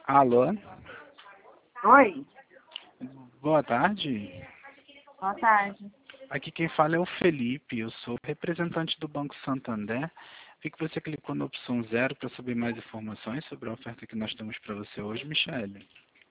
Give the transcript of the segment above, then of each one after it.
Alô, Oi, boa tarde. boa tarde. Aqui quem fala é o Felipe, eu sou representante do Banco Santander. Vi que você clicou na opção 0 para saber mais informações sobre a oferta que nós temos para você hoje, Michele.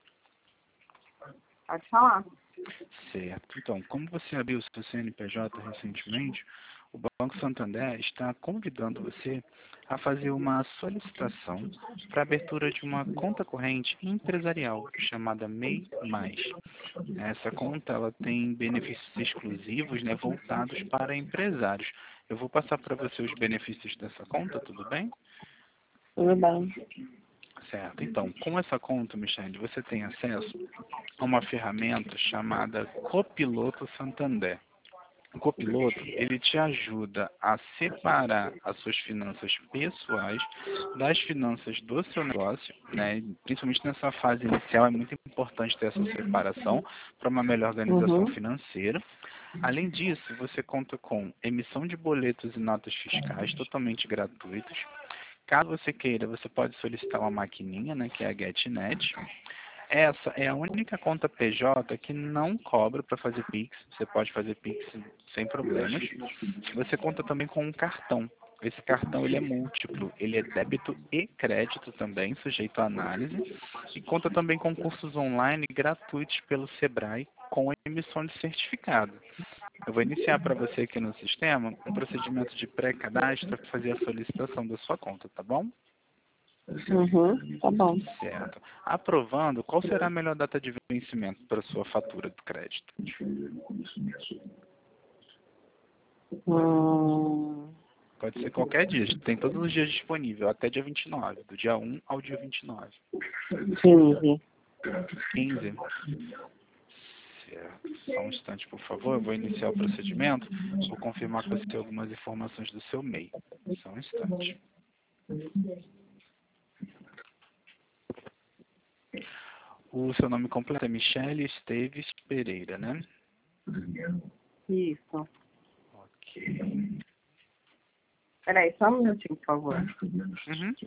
Pode falar. Certo. Então, como você abriu o seu CNPJ recentemente, o Banco Santander está convidando você a fazer uma solicitação para a abertura de uma conta corrente empresarial chamada MEI Mais. Essa conta ela tem benefícios exclusivos, né, voltados para empresários. Eu vou passar para você os benefícios dessa conta, tudo bem? Tudo bem. Certo. Então, com essa conta, Michele, você tem acesso a uma ferramenta chamada Copiloto Santander. O copiloto, ele te ajuda a separar as suas finanças pessoais das finanças do seu negócio, né? Principalmente nessa fase inicial, é muito importante ter essa separação para uma melhor organização Uhum. financeira. Além disso, você conta com emissão de boletos e notas fiscais totalmente gratuitos. Caso você queira, você pode solicitar uma maquininha, né, que é a GetNet. Essa é a única conta PJ que não cobra para fazer Pix. Você pode fazer Pix sem problemas. Você conta também com um cartão. Esse cartão ele é múltiplo, ele é débito e crédito também, sujeito à análise. E conta também com cursos online gratuitos pelo Sebrae com emissão de certificado. Eu vou iniciar para você aqui no sistema um procedimento de pré-cadastro para fazer a solicitação da sua conta, tá bom? Uhum. Tá bom. Certo. Aprovando, qual será a melhor data de vencimento para sua fatura do crédito? Hum, Pode ser qualquer dia, tem todos os dias disponível, até dia 29, do dia 1 ao dia 29. 15. 15. Certo. Só um instante, por favor, eu vou iniciar o procedimento. Vou confirmar com você algumas informações do seu MEI. Só um instante. O seu nome completo é Michele Esteves Pereira, né? Isso. Ok. Peraí, só um minutinho, por favor. Uhum.